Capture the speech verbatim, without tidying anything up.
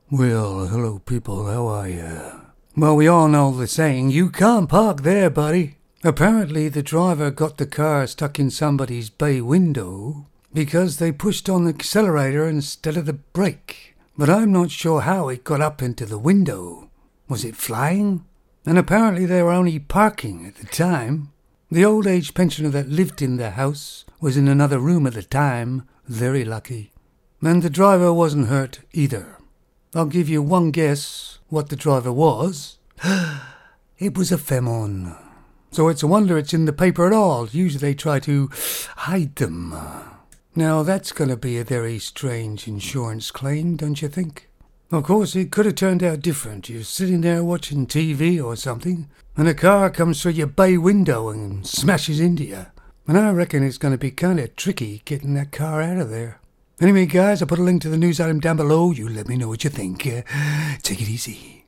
Well, hello people, how are ya? Well, we all know the saying, you can't park there, buddy. Apparently the driver got the car stuck in somebody's bay window because they pushed on the accelerator instead of the brake. But I'm not sure how it got up into the window. Was it flying? And apparently they were only parking at the time. The old age pensioner that lived in the house was in another room at the time, very lucky. And the driver wasn't hurt either. I'll give you one guess what the driver was. It was a femon. So it's a wonder it's in the paper at all. Usually they try to hide them. Now that's going to be a very strange insurance claim, don't you think? Of course, it could have turned out different. You're sitting there watching T V or something, and a car comes through your bay window and smashes into you. And I reckon it's going to be kind of tricky getting that car out of there. Anyway, guys, I'll put a link to the news item down below. You let me know what you think. Uh, take it easy.